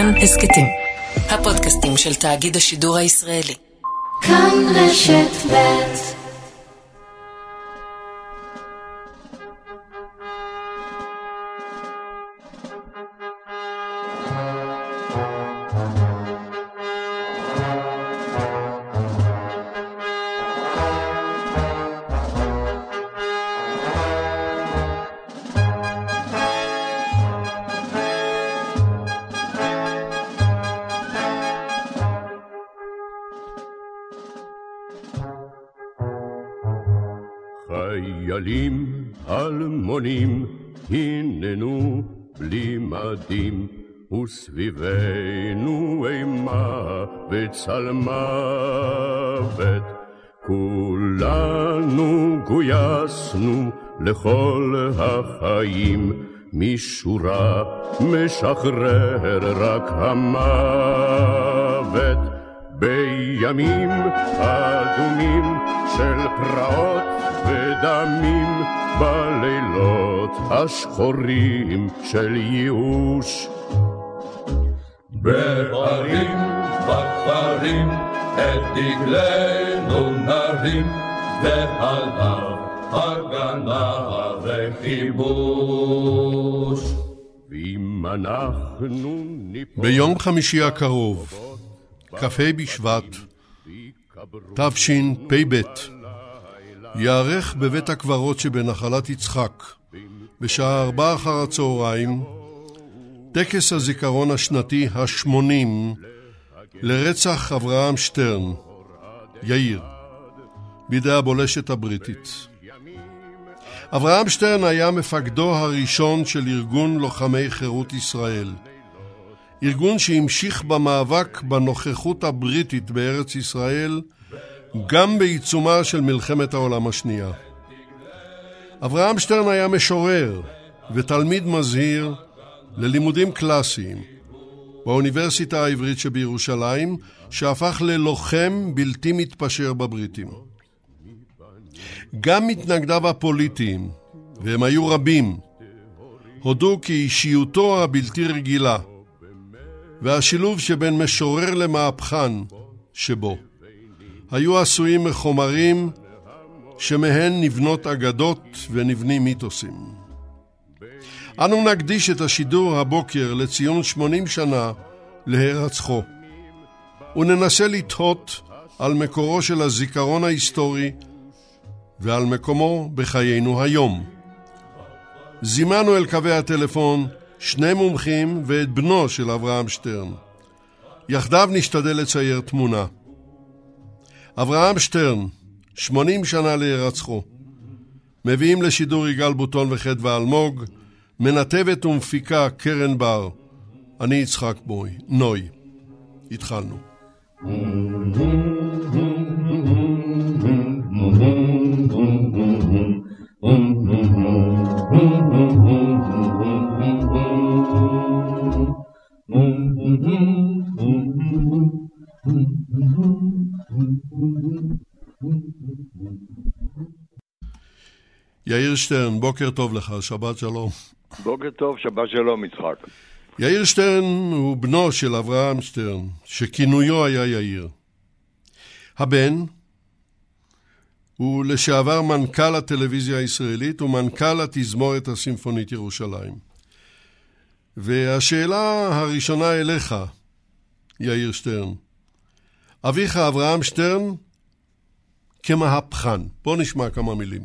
כאן הסקטים, הפודקאסטים של תאגיד השידור הישראלי. כאן רשת ב'. חיילים אלמונים הננו בלי מדים, וסביבנו אימה וצל מוות. כולנו גויסנו לכל החיים, משורה משחרר רק המוות. בימים אדומים של פרעות ודמים, בלילות השחורים של ייאוש, בערים בכפרים את דגלנו נרים, ועליו הגנה וכיבוש. ואם אנחנו ביום חמישי הקרוב, כ"ה בשבט תשפ"ב, יערך בבית הקברות שבנחלת יצחק בשעה 4 אחר הצהריים טקס הזיכרון השנתי ה-80 לרצח אברהם שטרן, יאיר, בידי הבולשת הבריטית. אברהם שטרן היה מפקדו הראשון של ארגון לוחמי חירות ישראל, ארגון שהמשיך במאבק בנוכחות הבריטית בארץ ישראל גם בעיצומה של מלחמת העולם השנייה. אברהם שטרן היה משורר ותלמיד מזהיר ללימודים קלאסיים באוניברסיטה העברית שבירושלים, שהפך ללוחם בלתי מתפשר בבריטים. גם מתנגדיו הפוליטיים, והם היו רבים, הודו כי אישיותו הבלתי רגילה והשילוב שבין משורר למהפכן שבו היו עשויים מחומרים שמהן נבנות אגדות ונבנים מיתוסים. אנו נקדיש את השידור הבוקר לציון 80 שנה להירצחו, וננסה לתהות על מקורו של הזיכרון ההיסטורי ועל מקומו בחיינו היום. זימנו אל קווי הטלפון שני מומחים ואת בנו של אברהם שטרן. יחדיו נשתדל לצייר תמונה. אברהם שטרן, 80 שנה להירצחו. מביאים לשידור יגאל בוטון וחדווה אלמוג, מנתבת ומפיקה קרן בר. אני יצחק נוי. התחלנו. יאיר שטרן, בוקר טוב לך, שבת שלום. בוקר טוב, שבת שלום יצחק. יאיר שטרן הוא בנו של אברהם שטרן, שכינויו היה יאיר. הבן הוא לשעבר מנכ"ל הטלוויזיה הישראלית ומנכ"ל התזמורת הסימפונית ירושלים. והשאלה הראשונה אליך, יאיר שטרן, אביך אברהם שטרן כמהפכן. בוא נשמע כמה מילים.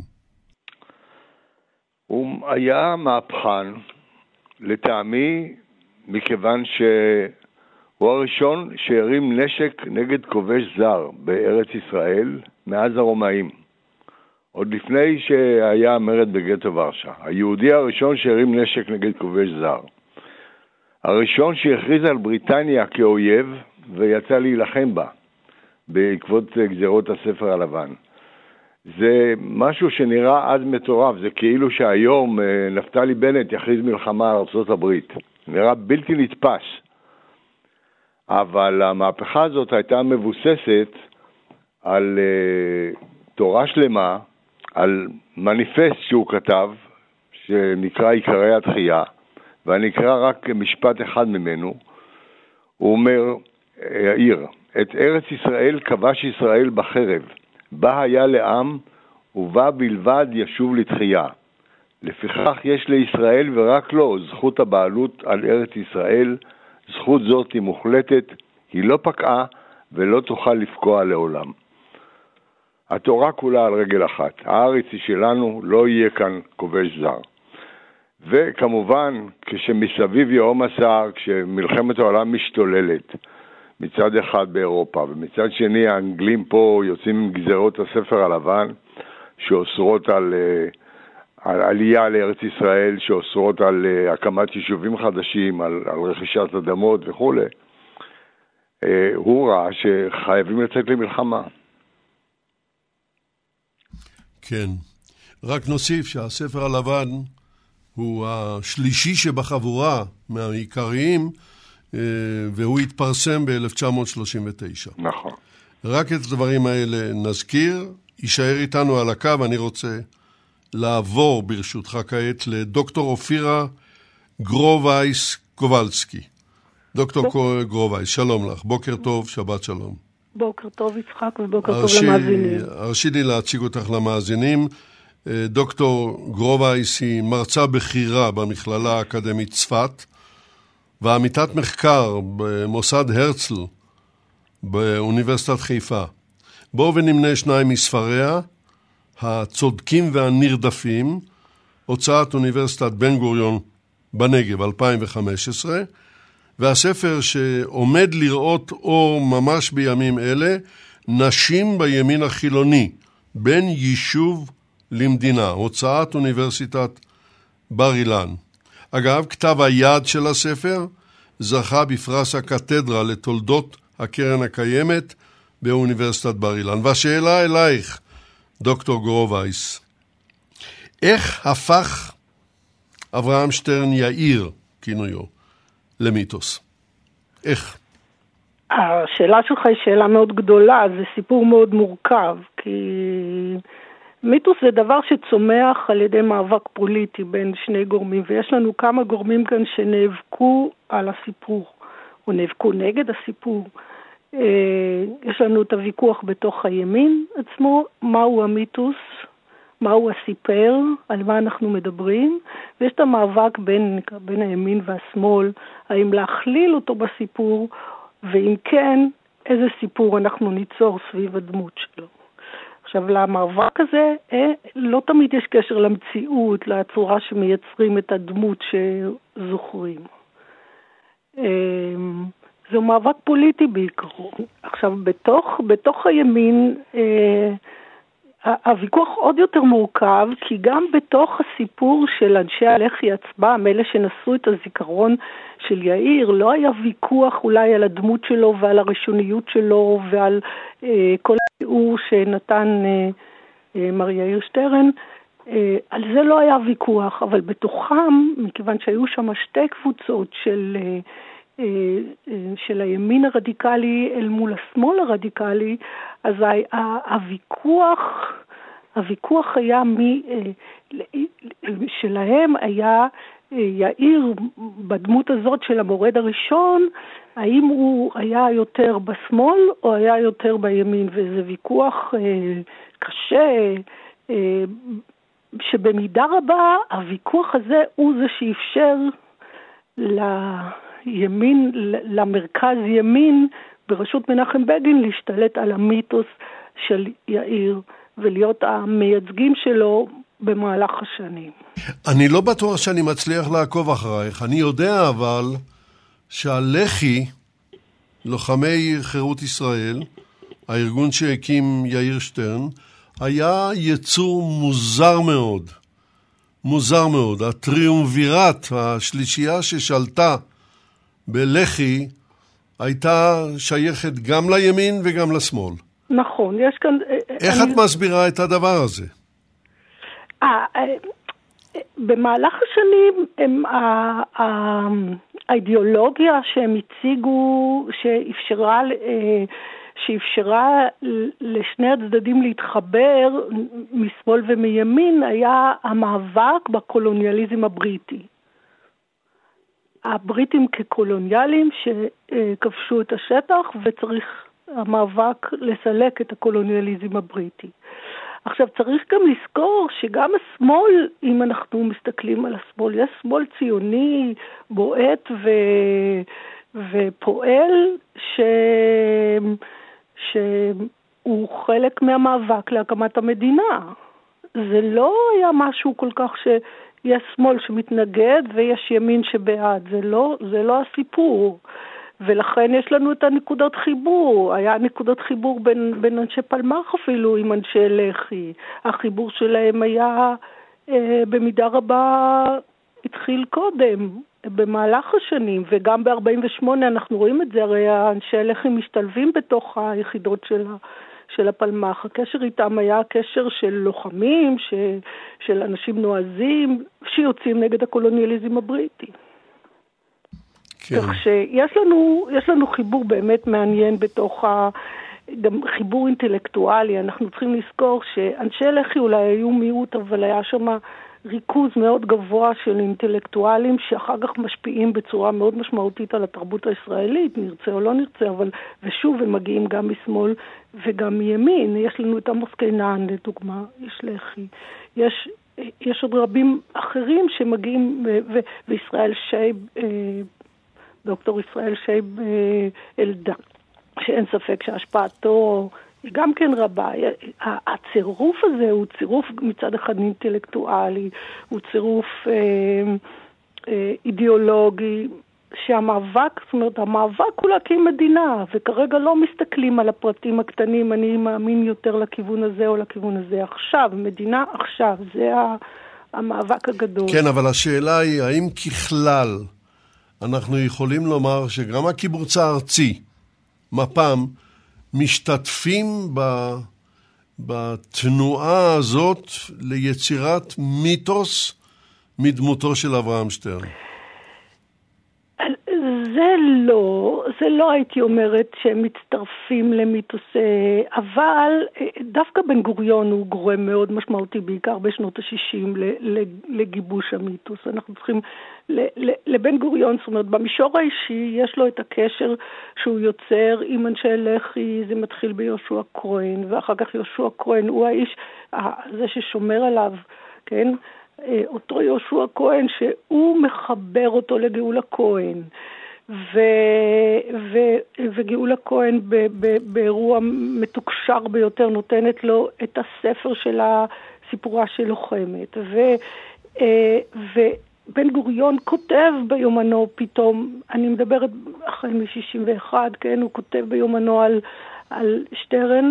הוא היה מהפכן לטעמי, מכיוון שהוא הראשון שהרים נשק נגד כובש זר בארץ ישראל מאז הרומאים, עוד לפני שהיה המרד בגטו ורשה. היהודי הראשון שהרים נשק נגד כובש זר, הראשון שהכריז על בריטניה כאויב ויצא להילחם בה בעקבות גזירות הספר הלבן. זה משהו שנראה אז מטורף, זה כאילו שהיום נפתלי בנט יכריז מלחמה על ארצות הברית. נראה בלתי נתפס. אבל המהפכה הזאת הייתה מבוססת על תורה שלמה, על מניפסט שהוא כתב, שנקרא עיקרי התחייה, ואני אקרא רק משפט אחד ממנו. הוא אומר, יאיר, את ארץ ישראל כבש ישראל בחרב, בה היה לעם ובה בלבד ישוב לתחייה. לפיכך יש לישראל ורק לו זכות הבעלות על ארץ ישראל, זכות זאת היא מוחלטת, היא לא פקעה ולא תוכל לפקוע לעולם. התורה כולה על רגל אחת, הארץ היא שלנו, לא יהיה כאן כובש זר. וכמובן, כשמסביב יהום הסער, כשמלחמת העולם משתוללת, מצד אחד באירופה, ומצד שני האנגלים פה יוצאים עם גזרות הספר הלבן, שאוסרות על עלייה לארץ ישראל, שאוסרות על הקמת יישובים חדשים, על רכישת אדמות וכו'. הוא ראה שחייבים לצאת למלחמה. כן. רק נוסיף שהספר הלבן הוא השלישי שבחבורה מהעיקריים, והוא התפרסם ב-1939. נכון. רק את הדברים האלה נזכיר, יישאר איתנו על הקו, אני רוצה לעבור ברשותך כעת לדוקטור אופירה גרובייס-קובלסקי. דוקטור גרובייס, שלום לך, בוקר טוב, שבת שלום. בוקר טוב יצחק ובוקר טוב למאזינים. הרשי לי להציג אותך למאזינים. דוקטור גרובייס היא מרצה בכירה במכללה האקדמית צפת, ועמיתת מחקר במוסד הרצל באוניברסיטת חיפה. בואו ונמנה שניים מספריה, הצודקים והנרדפים, הוצאת אוניברסיטת בן גוריון בנגב 2015, והספר שעומד לראות אור ממש בימים אלה, נשים בימין החילוני, בין יישוב למדינה, הוצאת אוניברסיטת בר אילן. אגב, כתב היד של הספר זכה בפרס הקתדרה לתולדות הקרן הקיימת באוניברסיטת בר אילן. והשאלה אלייך, דוקטור גרובייס, איך הפך אברהם שטרן יאיר, כינויו, למיתוס? איך? השאלה שלך היא שאלה מאוד גדולה, זה סיפור מאוד מורכב, כי מיתוס זה דבר שצומח על ידי מאבק פוליטי בין שני גורמים, ויש לנו כמה גורמים כאן שנאבקו על הסיפור, או נאבקו נגד הסיפור. יש לנו את הוויכוח בתוך הימין עצמו, מהו המיתוס, מהו הסיפר, על מה אנחנו מדברים, ויש את המאבק בין הימין והשמאל, האם להכליל אותו בסיפור, ואם כן, איזה סיפור אנחנו ניצור סביב הדמות שלו. עכשיו, למאבק הזה לא תמיד יש קשר למציאות, לצורה שמייצרים את הדמות שזוכרים. זהו מאבק פוליטי בעיקרו. עכשיו, בתוך הימין, הוויכוח עוד יותר מורכב, כי גם בתוך הסיפור של אנשי הלח"י עצמם, אלה שנשאו את הזיכרון של יאיר, לא היה ויכוח אולי על הדמות שלו ועל הראשוניות שלו ועל כל התיאור שנתן מר יאיר שטרן, על זה לא היה ויכוח, אבל בתוכם, מכיוון שהיו שם שתי קבוצות של הימין הרדיקלי אל מול השמאל הרדיקלי, אז הוויכוח היה שלהם היה יאיר בדמות הזאת של המורד הראשון, האם הוא היה יותר בשמאל או היה יותר בימין, וזה ויכוח קשה, שבמידה רבה הוויכוח הזה הוא זה שאפשר לימין, למרכז ימין בראשות מנחם בגין להשתלט על המיתוס של יאיר ולהיות המייצגים שלו במהלך השנים. אני לא בטוח שאני מצליח לעקוב אחרייך. אני יודע אבל שהלח"י, לוחמי חירות ישראל, הארגון שהקים יאיר שטרן, היה יצור מוזר מאוד. מוזר מאוד. הטריומווירט, השלישייה ששלטה בלח"י, הייתה שייכת גם לימין וגם לשמאל. נכון, יש כאן... איך את מסבירה את הדבר הזה? במהלך השנים האידיאולוגיה שהם הציגו, שאפשרה לשני הצדדים להתחבר משמאל ומימין, היה המאבק בקולוניאליזם הבריטי. הבריטים כקולוניאלים שכבשו את השטח, וצריך המאבק לסלק את הקולוניאליזם הבריטי. עכשיו צריך גם לזכור שגם השמאל, אם אנחנו מסתכלים על השמאל, יש שמאל ציוני, בועט ופועל שהוא חלק מהמאבק להקמת המדינה. זה לא היה משהו כל כך שיש שמאל שמתנגד ויש ימין שבעד, זה לא הסיפור. ולכן יש לנו את הנקודות חיבור. היה נקודות חיבור בין אנשי פלמ"ח אפילו עם אנשי לח"י. החיבור שלהם היה במידה רבה התחיל קודם, במהלך השנים, וגם ב-48 אנחנו רואים את זה, הרי אנשי לח"י משתלבים בתוך היחידות של הפלמ"ח. הקשר איתם היה קשר של לוחמים, של אנשים נועזים, שיוצאים נגד הקולוניאליזם הבריטי. כך שיש לנו חיבור באמת מעניין בתוך גם חיבור אינטלקטואלי. אנחנו צריכים לזכור שאנשי לח"י אולי היו מיעוט, אבל היה שם ריכוז מאוד גבוה של אינטלקטואלים שאחר כך משפיעים בצורה מאוד משמעותית על התרבות הישראלית, נרצה או לא נרצה, אבל ושוב הם מגיעים גם משמאל וגם מימין. יש לנו את עמוס קינן לדוגמה, יש לח"י, יש עוד רבים אחרים שמגיעים, וישראל שייב, דוקטור ישראל שייב אלדן, שאין ספק שהשפעתו היא גם כן רבה. הצירוף הזה הוא צירוף מצד אחד אינטלקטואלי, הוא צירוף אידיאולוגי, שהמאבק, זאת אומרת, המאבק הוא להקים מדינה, וכרגע לא מסתכלים על הפרטים הקטנים, אני מאמין יותר לכיוון הזה או לכיוון הזה. עכשיו, מדינה עכשיו, זה המאבק הגדול. כן, אבל השאלה היא, האם ככלל אנחנו יכולים לומר שגם הקיבוץ הארצי, מפ"ם, משתתפים בתנועה הזאת ליצירת מיתוס מדמותו של אברהם שטרן? זה לא הייתי אומרת שהם מצטרפים למיתוס, אבל דווקא בן גוריון הוא גורם מאוד משמעותי, בעיקר בשנות ה-60 לגיבוש המיתוס. אנחנו צריכים, לבן גוריון, זאת אומרת, במישור האישי יש לו את הקשר שהוא יוצר עם אנשי לח"י, זה מתחיל ביהושע כהן, ואחר כך יהושע כהן הוא האיש, זה ששומר עליו, כן? אותו יהושע כהן שהוא מחבר אותו לגאולה כהן, וגאולה כהן באירוע מתוקשר ביותר נותנת לו את הספר של הסיפורה של לוחמת, ובן גוריון כותב ביומנו פתאום, אני מדברת אחרי מ-61, כן, הוא כותב ביומנו על שטרן,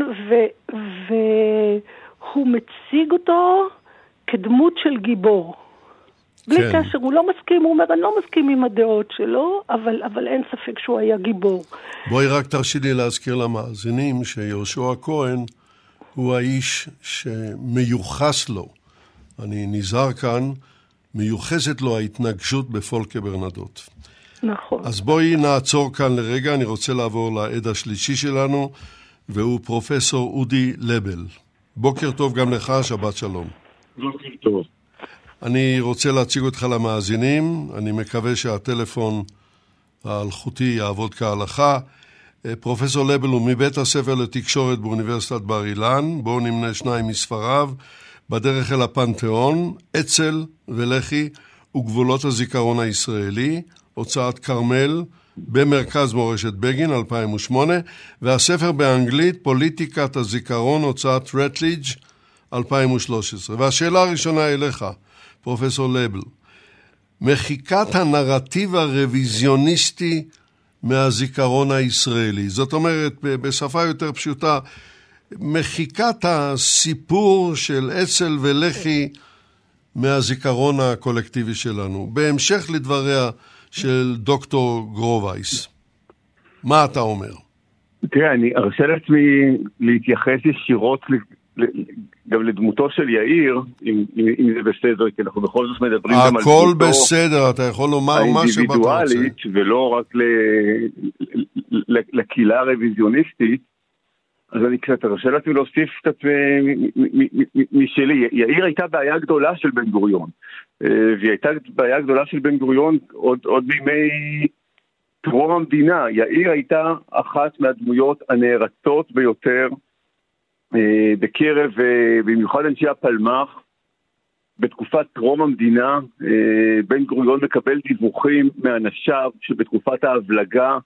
והוא מציג אותו כדמות של גיבור. בלי קשר, הוא לא מסכים, הוא אומר, אני לא מסכים עם הדעות שלו, אבל אין ספק שהוא היה גיבור. בואי רק תרשי לי להזכיר למאזינים שיהושע כהן הוא האיש שמיוחס לו, אני נזהר כאן, מיוחסת לו ההתנגשות בפולקה ברנדוט. נכון. אז בואי נעצור כאן לרגע, אני רוצה לעבור לעד השלישי שלנו, והוא פרופסור אודי לבל. בוקר טוב גם לך, שבת שלום. בוקר טוב. אני רוצה להציג אותך למאזינים, אני מקווה שהטלפון האלחוטי יעבוד כהלכה. פרופסור לבל הוא מבית הספר לתקשורת באוניברסיטת בר אילן, בואו נמנה שניים מספריו, בדרך אל הפנתיאון, אצ"ל ולח"י וגבולות הזיכרון הישראלי, הוצאת כרמל, במרכז מורשת בגין 2008, והספר באנגלית פוליטיקת הזיכרון, הוצאת רטליג' 2013. והשאלה הראשונה אליך, פרופסור לבל, מחיקת הנרטיב הרוויזיוניסטי מהזיכרון הישראלי, זאת אומרת בשפה יותר פשוטה, מחיקת הסיפור של אצ"ל ולח"י מהזיכרון הקולקטיבי שלנו, בהמשך לדבריה של דוקטור גרובייס. מה אתה אומר? תראה, אני ארשה לעצמי להתייחס ישירות גם לדמותו של יאיר, אם זה בסדר, כי אנחנו בכל זאת מדברים גם על הכל בסדר, אתה יכול לומר מה שבאת רוצה. האינדיבידואלית, ולא רק לקהילה הרוויזיוניסטית. אז אני קצת הרשה לעצמי להוסיף קצת משלי. יאיר הייתה בעיה גדולה של בן גוריון, והיא הייתה בעיה גדולה של בן גוריון עוד בימי טרום המדינה. יאיר הייתה אחת מהדמויות הנערצות ביותר בקרב, במיוחד אנשי הפלמ"ח. בתקופת טרום המדינה, בן גוריון מקבל דיווחים מאנשיו שבתקופת ההבלגה,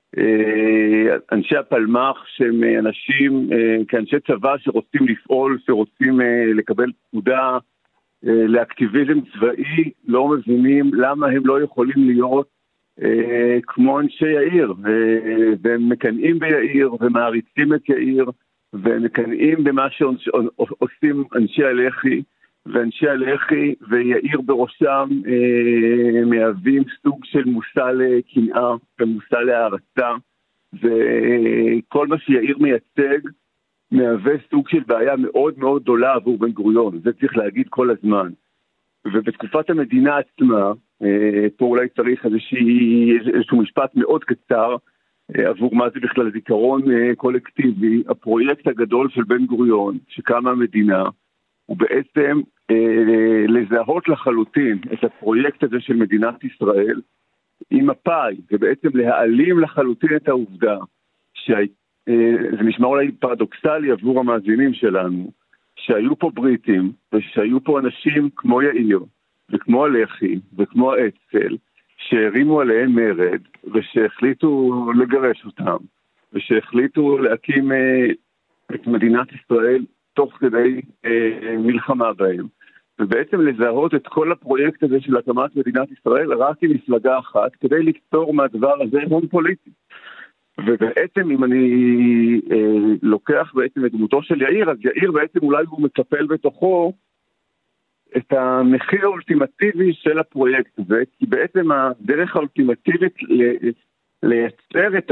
אנשי הפלמ"ח שהם אנשים, כאנשי צבא שרוצים לפעול, שרוצים לקבל פקודה לאקטיביזם צבאי, לא מבינים למה הם לא יכולים להיות כמו אנשי יאיר, והם מקנאים ביאיר ומעריצים את יאיר, והם מקנאים במה שעושים אנשי הלח"י, ואנשי הלח"י ויאיר בראשם מהווים סוג של מושא לקנאה ומושא להערצה, וכל מה שיאיר מייצג מהווה סוג של בעיה מאוד מאוד גדולה עבור בן גוריון, זה צריך להגיד כל הזמן. ובתקופת המדינה עצמה, פה אולי צריך איזשהו משפט מאוד קצר עבור מה זה בכלל זיכרון קולקטיבי. הפרויקט הגדול של בן גוריון שקמה המדינה הוא בעצם לזהות לחלוטין את הפרויקט הזה של מדינת ישראל עם מפא"י, ובעצם להעלים לחלוטין את העובדה זה נשמע אולי פרדוקסלי עבור המאזינים שלנו, שהיו פה בריטים ושהיו פה אנשים כמו יאיר וכמו הלח"י וכמו האצ"ל שהרימו עליהם מרד ושהחליטו לגרש אותם ושהחליטו להקים את מדינת ישראל תוך כדי מלחמה בהם, ובעצם לזהות את כל הפרויקט הזה של הקמת מדינת ישראל רק עם מפלגה אחת כדי לקצור מהדבר הזה הון פוליטי. ובעצם אם אני לוקח בעצם את דמותו של יאיר, אז יאיר בעצם אולי הוא מקפל בתוכו את המחיר האולטימטיבי של הפרויקט הזה, כי בעצם הדרך האולטימטיבית לייצר את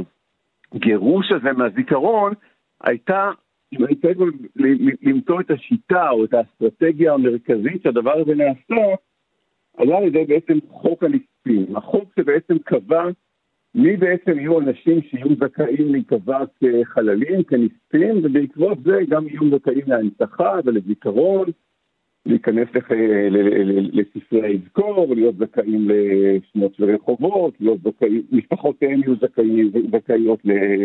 הגירוש הזה מהזיכרון הייתה, אם אני צריך למצוא את השיטה או את האסטרטגיה המרכזית שהדבר הזה נעשה, עלה על ידי בעצם חוק הנספים. החוק שבעצם קבע מי בעצם יהיו אנשים שיהיו זכאים להיקבע כחללים, כנספים, ובעקבות זה גם יהיו זכאים להנצחה ולזיכרון, להיכנס לספרי האזכור, להיות זכאים לשמות ורחובות, להיות זכאים, משפחותיהם יהיו זכאיות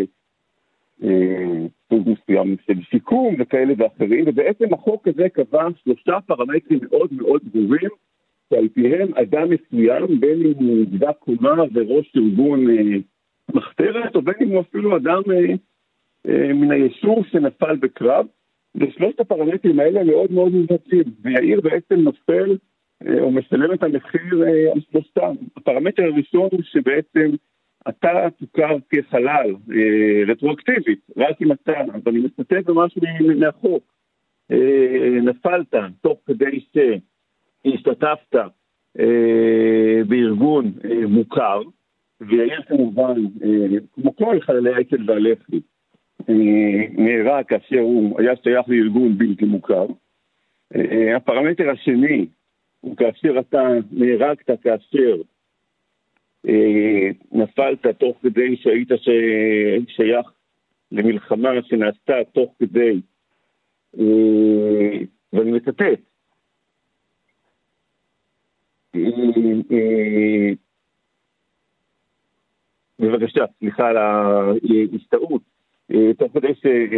סוג מסוים של שיקום וכאלה ואחרים, ובעצם החוק הזה קבע 3 פרמטרים מאוד מאוד ברורים, שעל פיהם אדם מסוים, בין אם הוא גדה קומה וראש ארגון מחתרת, או בין אם הוא אפילו אדם מן היישוב שנפל בקרב, ושלושת הפרמטרים האלה מאוד מאוד מובהקים, ויאיר בעצם נופל או משלם את המחיר על שלושתם. הפרמטר הראשון הוא שבעצם אתה תוכר כחלל רטרואקטיבית, רק אם אתה, אז אני מצטט במשהו מהחוק, נפלת תוך כדי שהשתתפת בארגון מוכר, ויאיר כמובן, כמו כל חללי האצ"ל והלח"י, נהרג כאשר הוא היה שייך לארגון בלתי מוכר. הפרמטר השני הוא כאשר אתה נהרגת כאשר נפלת תוך כדי שהיית שייך למלחמה שנעשתה תוך כדי, ואני מצטט, בבקשה, סליחה על ההסתעות, תוך כדי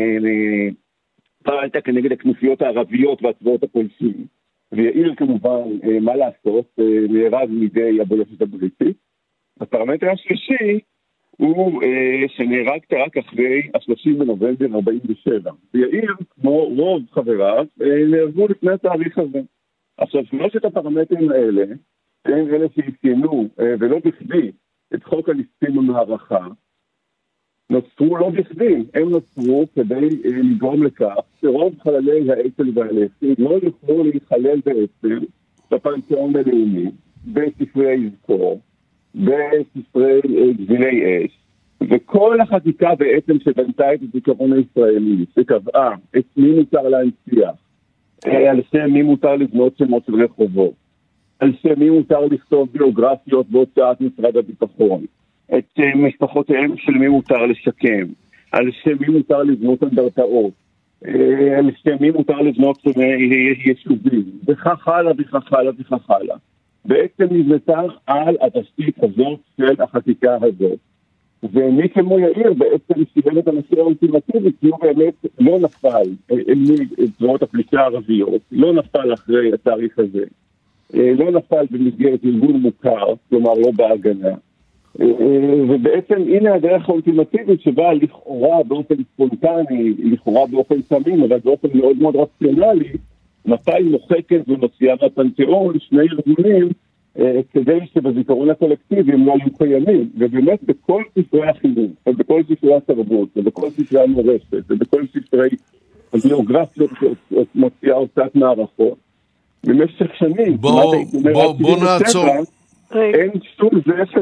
שפעלת כנגד הכנופיות הערביות והצבאות הפולשים, ויאיר כמובן, מה לעשות, נהרג מידי הבולשת הבריטית. הפרמטר השלישי הוא שנהרגת רק אחרי ה-30 בנובמבר 47. ויאיר, כמו רוב חבריו, נהרגו לפני התאריך הזה. עכשיו, שלושת הפרמטרים האלה, הם אלה שהתקיינו, ולא בכדי, את חוק הנספים במערכה, נוצרו לא בכדי, הם נוצרו כדי לגרום לכך שרוב חללי האצ"ל והלח"י לא יוכלו להיכלל בעצם בפנתיאון הלאומי, בספרי האזכור, בספרי גביני אש, וכל החקיקה בעצם שבנתה את הזיכרון הישראלי, שקבעה את מי מותר להנציח, על שם מי מותר לבנות שמות של רחובות, על שם מי מותר לכתוב ביוגרפיות בהוצאת משרד הביטחון, את משפחותיהם של מי מותר לשקם, על שם מי מותר לבנות אנדרטאות, על שם מי מותר לבנות יישובים, וכך הלאה וכך הלאה וכך הלאה. בעצם נבנתה על התשתית הזאת של החקיקה הזאת. ומי כמו יאיר בעצם סיבל את הנושא האולטימטיבי, כי הוא באמת לא נפל מזרועות הפלישה הערביות, לא נפל אחרי התאריך הזה, לא נפל במסגרת ארגון מוכר, כלומר לא בהגנה. ובעצם הנה הדרך האולטימטיבית שבה לכאורה באופן ספונטני, לכאורה באופן תמים, אבל באופן מאוד מאוד רציונלי, מתי מוחקת ומוציאה מהפנתיאון שני ארגונים כדי שבזיכרון הקולקטיבי הם לא היו קיימים. ובאמת בכל ספרי החינוך, ובכל ספרי התרבות, ובכל ספרי המורשת, ובכל ספרי הגיאוגרפיות מוציאה הוצאת מערכות, במשך שנים, בוא נעצור. אין שום זכר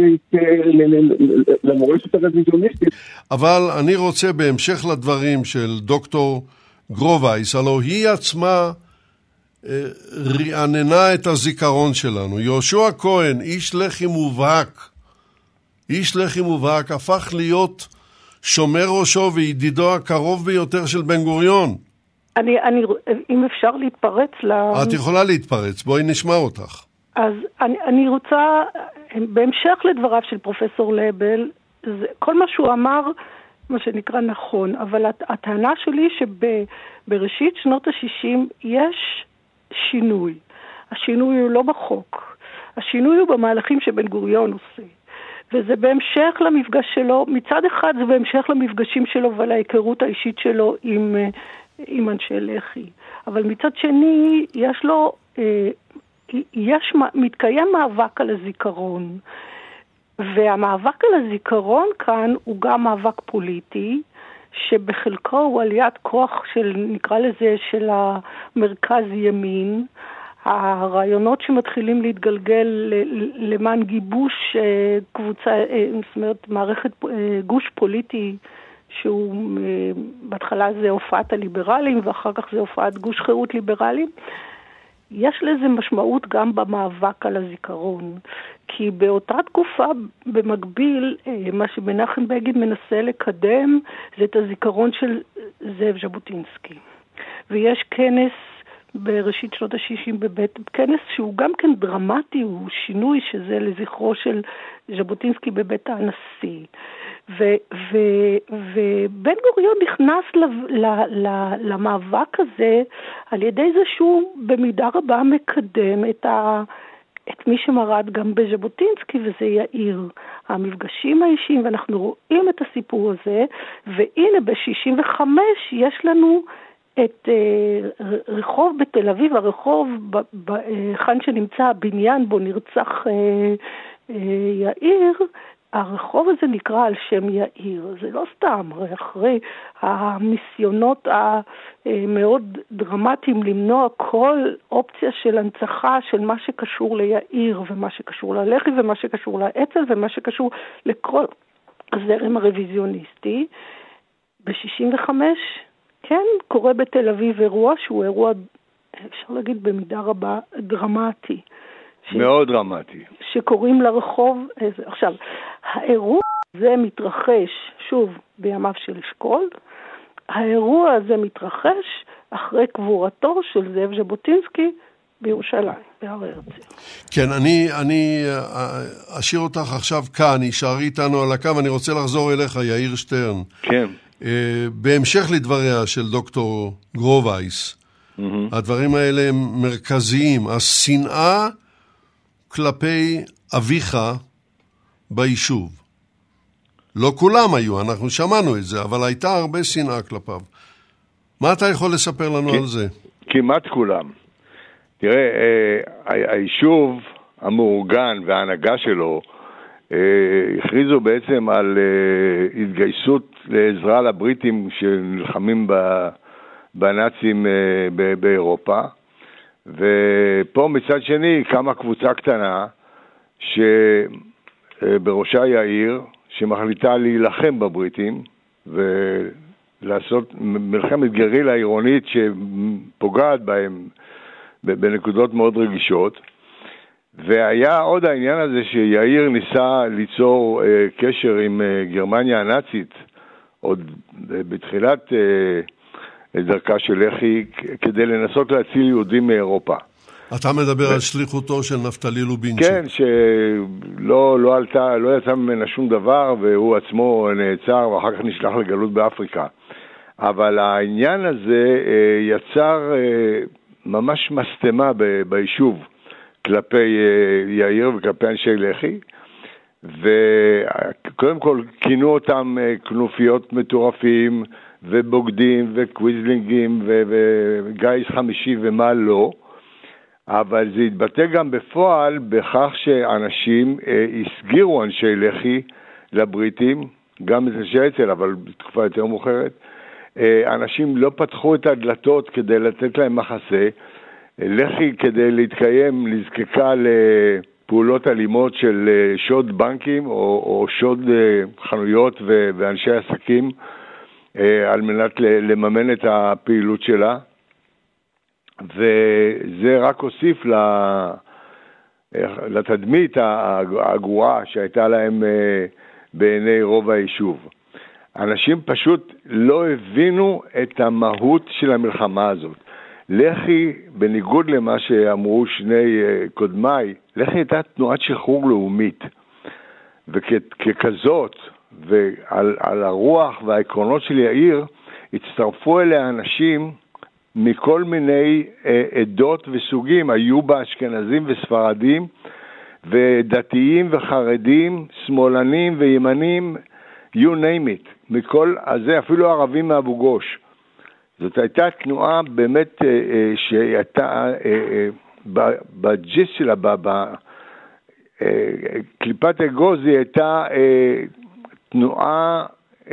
למורשת הרוויזיוניסטית. אבל אני רוצה בהמשך לדברים של דוקטור גרובייס, הלוא היא עצמה רעננה את הזיכרון שלנו. יהושע כהן, איש לחי מובהק, הפך להיות שומר ראשו וידידו הקרוב ביותר של בן גוריון. אם אפשר להתפרץ את יכולה להתפרץ, בואי נשמע אותך. אז אני רוצה, בהמשך לדבריו של פרופסור לבל, כל מה שהוא אמר, מה שנקרא נכון, אבל הטענה שלי שבראשית שנות ה-60 יש שינוי. השינוי הוא לא בחוק. השינוי הוא במהלכים שבן גוריון עושה. וזה בהמשך למפגש שלו, מצד אחד זה בהמשך למפגשים שלו ולהיכרות האישית שלו עם אנשי לח"י. אבל מצד שני, מתקיים מאבק על הזיכרון. והמאבק על הזיכרון כאן הוא גם מאבק פוליטי, שבחלקו הוא עליית כוח של, נקרא לזה, של המרכז ימין, הרעיונות שמתחילים להתגלגל למען גיבוש קבוצה, זאת אומרת, מערכת גוש פוליטי, שהוא בהתחלה זה הופעת הליברלים, ואחר כך זה הופעת גוש חירות ליברלים. יש לזה משמעות גם במאבק על הזיכרון, כי באותה תקופה במקביל, מה שמנחם בגין מנסה לקדם זה את הזיכרון של זאב ז'בוטינסקי. ויש כנס בראשית שנות ה-60 כנס שהוא גם כן דרמטי, הוא שינוי שזה לזכרו של ז'בוטינסקי בבית הנשיא. ובן גוריון נכנס למאבק הזה על ידי זה שהוא במידה רבה מקדם את מי שמרד גם בז'בוטינסקי, וזה יאיר. המפגשים האישיים, ואנחנו רואים את הסיפור הזה, והנה ב-65 יש לנו את רחוב בתל אביב, הרחוב כאן שנמצא הבניין בו נרצח יאיר, הרחוב הזה נקרא על שם יאיר. זה לא סתם, אחרי הניסיונות המאוד דרמטיים למנוע כל אופציה של הנצחה של מה שקשור ליאיר ומה שקשור ללח"י ומה שקשור לאצ"ל ומה שקשור לכל הזרם הרוויזיוניסטי. ב-65 כן קורה בתל אביב אירוע שהוא אירוע, אפשר להגיד במידה רבה, דרמטי. מאוד דרמטי. שקוראים לרחוב, עכשיו, האירוע הזה מתרחש, שוב, בימיו של אשכול, האירוע הזה מתרחש אחרי קבורתו של זאב ז'בוטינסקי בירושלים, בהר הרצל. כן, אני אשאיר אותך עכשיו כאן, נשארי איתנו על הקו, אני רוצה לחזור אליך, יאיר שטרן. כן. בהמשך לדבריה של דוקטור גרובייס, הדברים האלה הם מרכזיים. השנאה כלפי אביך ביישוב. לא כולם היו, אנחנו שמענו את זה, אבל הייתה הרבה שנאה כלפיו. מה אתה יכול לספר לנו על זה? כמעט כולם. תראה, היישוב המאורגן וההנהגה שלו הכריזו בעצם על התגייסות לעזרה לבריטים שנלחמים בנאצים באירופה. ופה מצד שני קמה קבוצה קטנה שבראשה יאיר, שמחליטה להילחם בבריטים ולעשות מלחמת גרילה עירונית שפוגעת בהם בנקודות מאוד רגישות. והיה עוד העניין הזה שיאיר ניסה ליצור קשר עם גרמניה הנאצית עוד בתחילת דרכה של לח"י, כדי לנסות להציל יהודים מאירופה. אתה מדבר על שליחותו של נפתלי לובינצ'יק. כן, שלא יצא ממנה שום דבר, והוא עצמו נעצר ואחר כך נשלח לגלות באפריקה. אבל העניין הזה יצר ממש מסתמה ביישוב כלפי יאיר וכלפי אנשי לח"י, וקודם כל כינו אותם כנופיות מטורפים ובוגדים וקוויזלינגים וגיס חמישי ומה לא, אבל זה התבטא גם בפועל בכך שאנשים הסגירו אנשי לח"י לבריטים, גם אנשי אצ"ל, אבל בתקופה יותר מאוחרת. אנשים לא פתחו את הדלתות כדי לתת להם מחסה. לח"י כדי להתקיים נזקקה לפעולות אלימות של שוד בנקים או שוד חנויות ואנשי עסקים על מנת לממן את הפעילות שלה. וזה רק הוסיף לתדמית הגרועה שהייתה להם בעיני רוב היישוב. אנשים פשוט לא הבינו את המהות של המלחמה הזאת. לח"י, בניגוד למה שאמרו שני קודמיי, לח"י הייתה תנועת שחרור לאומית. וככזאת, ועל הרוח והעקרונות של יאיר, הצטרפו אליה אנשים מכל מיני עדות וסוגים. היו בה אשכנזים וספרדים, ודתיים וחרדים, שמאלנים וימנים, you name it. מכל הזה, אפילו ערבים מאבו גוש. זאת הייתה תנועה באמת שהייתה בג'יסט שלה, בקליפת אגוז, היא הייתה תנועה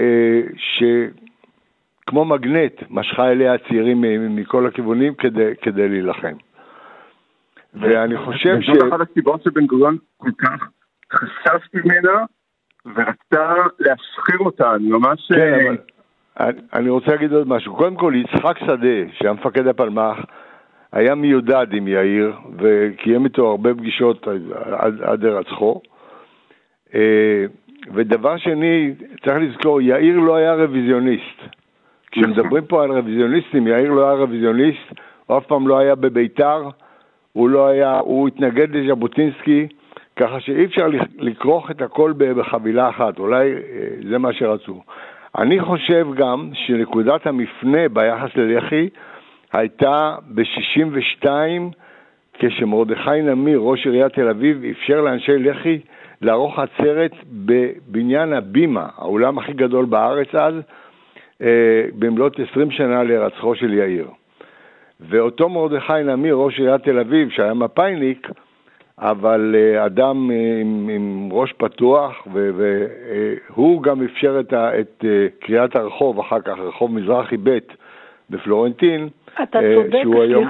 שכמו מגנט משכה אליה הצעירים מכל הכיוונים כדי להילחם. ואני חושב זאת אחת הסיבות שבן גוריון כל כך חשף ממנה ורצתה להשחיר אותה, ממש... כן, אבל אני רוצה להגיד עוד משהו. קודם כל, יצחק שדה, שהמפקד הפלמ"ח, היה מיודד עם יאיר, וקיים איתו הרבה פגישות עד הרצחו. ודבר שני, צריך לזכור, יאיר לא היה רוויזיוניסט. כשמדברים פה על רוויזיוניסטים, יאיר לא היה רוויזיוניסט, הוא אף פעם לא היה בביתר, הוא התנגד לז'בוטינסקי, ככה שאי אפשר לקרוח את הכל בחבילה אחת, אולי זה מה שרצו. אני חושב גם שנקודת המפנה ביחס ללח"י הייתה ב-62, כשמרדכי נמיר, ראש עיריית תל אביב, אפשר לאנשי לח"י לערוך עצרת בבניין הבימה, האולם הכי גדול בארץ אז, במלאת 20 שנה להירצחו של יאיר. ואותו מרדכי נמיר, ראש עיריית תל אביב, שהיה מפאיניק, אבל אדם עם ראש פתוח, והוא גם אפשר את קריאת הרחוב, אחר כך רחוב מזרחי ב' בפלורנטין. אתה צודק,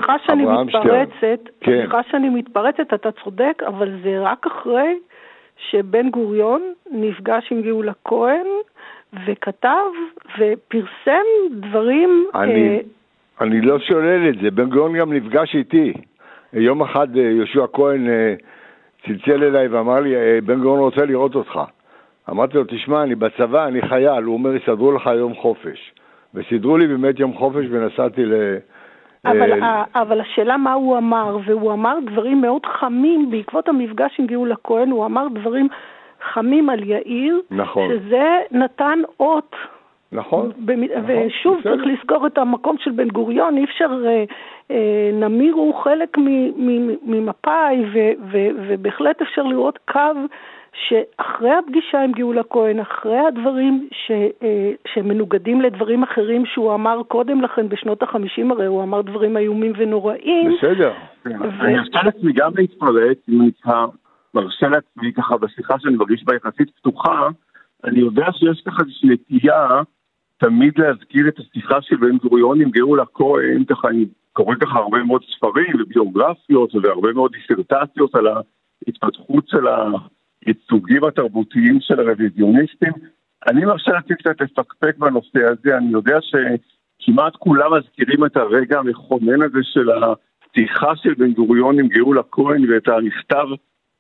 סליחה שאני מתפרצת, אתה צודק, אבל זה רק אחרי שבן גוריון נפגש עם גאולה כהן, וכתב ופרסם דברים... אני לא שולל את זה, בן גוריון גם נפגש איתי. יום אחד יהושע כהן צלצל אליי ואמר לי, בן גוריון רוצה לראות אותך. אמרתי לו, תשמע, אני בצבא, אני חייל. הוא אומר, יסדרו לך יום חופש. וסידרו לי באמת יום חופש ונסעתי אבל השאלה מה הוא אמר, והוא אמר דברים מאוד חמים בעקבות המפגש עם גאולה כהן, הוא אמר דברים חמים על יאיר, נכון. שזה נתן אות. נכון. ושוב, צריך לזכור את המקום של בן גוריון, אי אפשר, נמיר הוא חלק ממפאי, ובהחלט אפשר לראות קו שאחרי הפגישה עם גאולה כהן, אחרי הדברים שמנוגדים לדברים אחרים שהוא אמר קודם לכן בשנות ה-50, הרי הוא אמר דברים איומים ונוראים. בסדר. אני ארצה לעצמי גם להתפרץ, אם אני מרשה לעצמי ככה בשיחה שאני מרגיש בה יחסית פתוחה, אני יודע שיש ככה איזושהי נטייה תמיד להזכיר את השיחה של בן גוריון עם גאולה כהן, ככה אני קורא ככה הרבה מאוד ספרים וביוגרפיות והרבה מאוד דיסרטציות על ההתפתחות של הייצוגים התרבותיים של הרוויזיוניסטים. אני מרשה לעצמי קצת לפקפק בנושא הזה, אני יודע שכמעט כולם מזכירים את הרגע המכונן הזה של הפתיחה של בן גוריון עם גאולה כהן ואת המכתב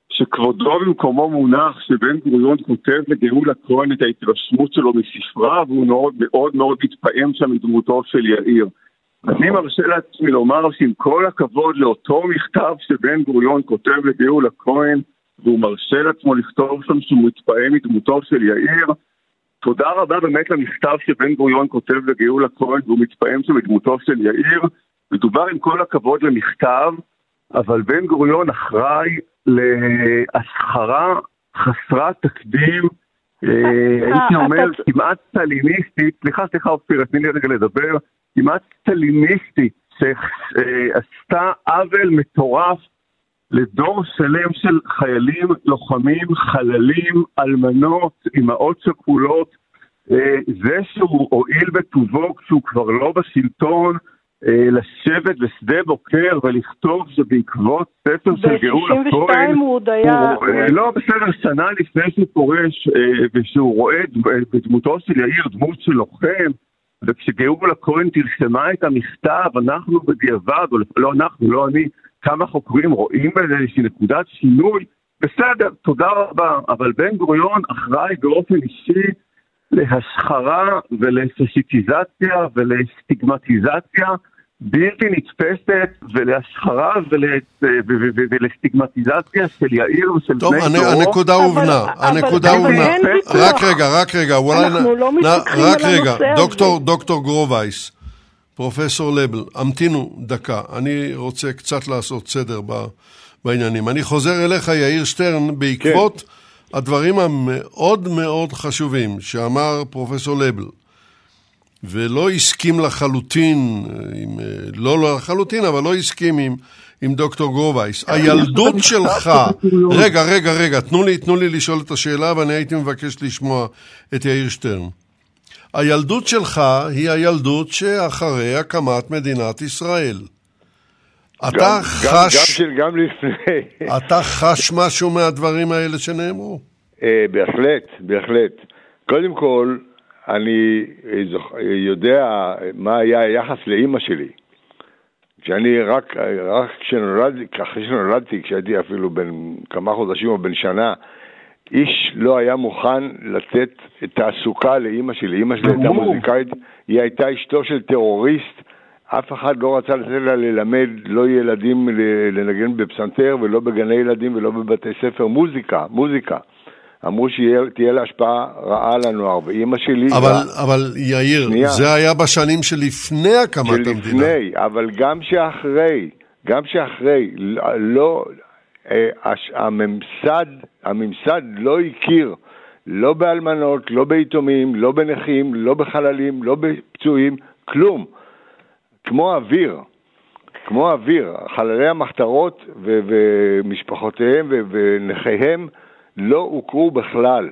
שכבודו במקומו מונח, שבן גוריון כותב לגאולה כהן את ההתרשמות שלו מספרה, והוא מאוד מאוד מאוד מתפעם שם מדמותו של יאיר. אני מרשה לעצמי לומר שעם כל הכבוד לאותו מכתב שבן גוריון כותב לגאולה כהן, והוא מרשה לעצמו לכתוב שם שהוא מתפעם מדמותו של יאיר, תודה רבה באמת למכתב שבן גוריון כותב לגאולה כהן, והוא מתפעם שם מדמותו של יאיר. מדובר עם כל הכבוד למכתב, אבל בן גוריון אחראי להשכרה חסרת תקדים, הייתי אומר כמעט סטליניסטית, סליחה אופיר, תני לי רגע לדבר, כמעט סטליניסטית, שעשתה עוול מטורף לדור שלם של חיילים, לוחמים, חללים, אלמנות, אמהות שכולות. זה שהוא הועיל בטובו כשהוא כבר לא בשלטון, לשבת בשדה בוקר ולכתוב שבעקבות ספר של גאולה כהן, הוא עוד היה... לא בסדר, שנה לפני שהוא פורש, ושהוא רואה בדמותו של יאיר דמות של לוחם, וכשגאולה כהן תרשמה את המכתב, אנחנו בדיעבד, לא אנחנו, לא אני, כמה חוקרים רואים באיזושהי נקודת שינוי, בסדר, תודה רבה, אבל בן גוריון אחראי באופן אישי להשחרה ולפשיטיזציה ולסטיגמטיזציה בלתי נתפסת, ולהשחרה ולסטיגמטיזציה של יאיר ושל בני דורו. טוב, הנקודה הובנה, הנקודה הובנה. רק רגע, אנחנו לא מתווכחים על הנושא הזה. דוקטור גרובייס, פרופסור לבל, המתינו דקה, אני רוצה קצת לעשות סדר בעניינים. אני חוזר אליך, יאיר שטרן, בעקבות הדברים המאוד מאוד חשובים שאמר פרופסור לבל, ולא הסכים לחלוטין, לא לחלוטין, אבל לא הסכים עם דוקטור גרובייס. הילדות שלך, רגע, תנו לי לשאול את השאלה, ואני הייתי מבקש לשמוע את יאיר שטרן. הילדות שלך היא הילדות שאחרי הקמת מדינת ישראל. גם לפני. אתה חש משהו מהדברים האלה שנאמרו? בהחלט. קודם כל, אני יודע מה היה היחס לאמא שלי. כשאני אחרי שנולדתי, כשהייתי אפילו בן כמה חודשים או בן שנה, איש לא היה מוכן לתת תעסוקה לאמא שלי. אמא שלי הייתה מוזיקאית, היא הייתה אשתו של טרוריסט, אף אחד לא רצה לתת לה ללמד לא ילדים לנגן בפסנתר ולא בגני ילדים ולא בבתי ספר, מוזיקה. אמרו שתהיה לה השפעה רעה לנוער, ואמא שלי... אבל יאיר, זה היה בשנים שלפני הקמת המדינה. אבל גם שאחרי, לא, הממסד לא הכיר, לא באלמנות, לא ביתומים, לא בנכים, לא בחללים, לא בפצועים, כלום. כמו אוויר, חללי המחתרות ומשפחותיהם ונכיהם לא הוכרו בכלל,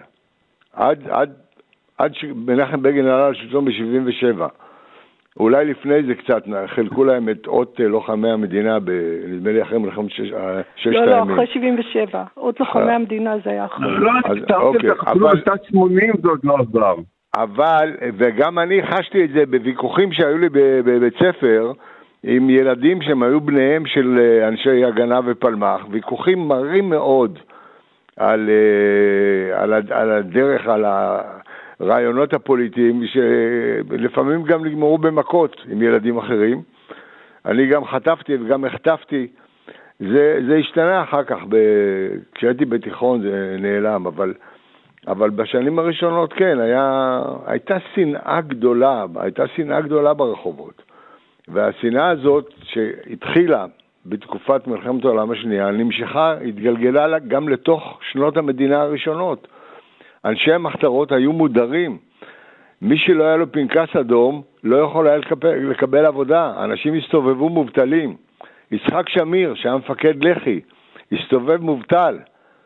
עד שמנחם בגין עלה לשלטון ב-77. אולי לפני זה קצת, חלקו להם את אות לוחמי המדינה, נדמה לי אחרי מלחמת ששת הימים. לא, אחרי 77. אות לוחמי המדינה זה היה אחרי. לא, אפילו בשנת 80 זה עוד לא עזר. אבל, וגם אני חשתי את זה בוויכוחים שהיו לי בבית ספר, עם ילדים שהם היו בניהם של אנשי הגנה ופלמח, ויכוחים מרים מאוד על הדרך, על הרעיונות הפוליטיים, שלפעמים גם נגמרו במכות עם ילדים אחרים. אני גם חטפתי וגם החטפתי. זה השתנה אחר כך, כשהייתי בתיכון זה נעלם, אבל בשנים הראשונות כן, הייתה שנאה גדולה ברחובות. והשנאה הזאת שהתחילה בתקופת מלחמת העולם השנייה, נמשכה, התגלגלה גם לתוך שנות המדינה הראשונות. אנשי המחתרות היו מודרים. מי שלא היה לו פנקס אדום לא יכול היה לקבל עבודה. אנשים הסתובבו מובטלים. יצחק שמיר, שהיה מפקד לח"י, הסתובב מובטל.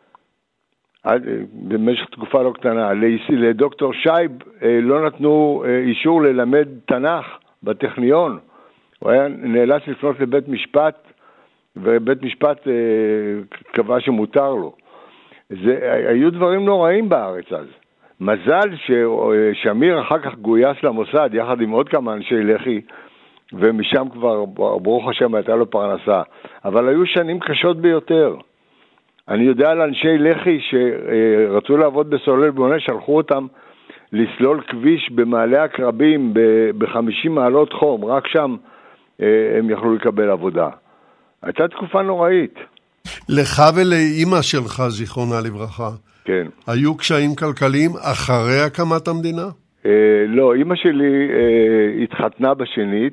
במשך תקופה לא קטנה. לדוקטור שייב לא נתנו אישור ללמד תנ"ך בטכניון. הוא היה נאלץ לפנות לבית משפט, ובית משפט קבע שמותר לו. היו דברים נוראים בארץ אז. מזל ששמיר אחר כך גויס למוסד, יחד עם עוד כמה אנשי לח"י, ומשם כבר, ברוך השם, הייתה לו פרנסה. אבל היו שנים קשות ביותר. אני יודע על אנשי לח"י שרצו לעבוד בסולל בונה, שלחו אותם לסלול כביש במעלה הקרבים ב-50 מעלות חום, רק שם הם יכלו לקבל עבודה. הייתה תקופה נוראית. לך ולאמא שלך, זיכרונה לברכה, כן. היו קשיים כלכליים אחרי הקמת המדינה? לא, אמא שלי התחתנה בשנית,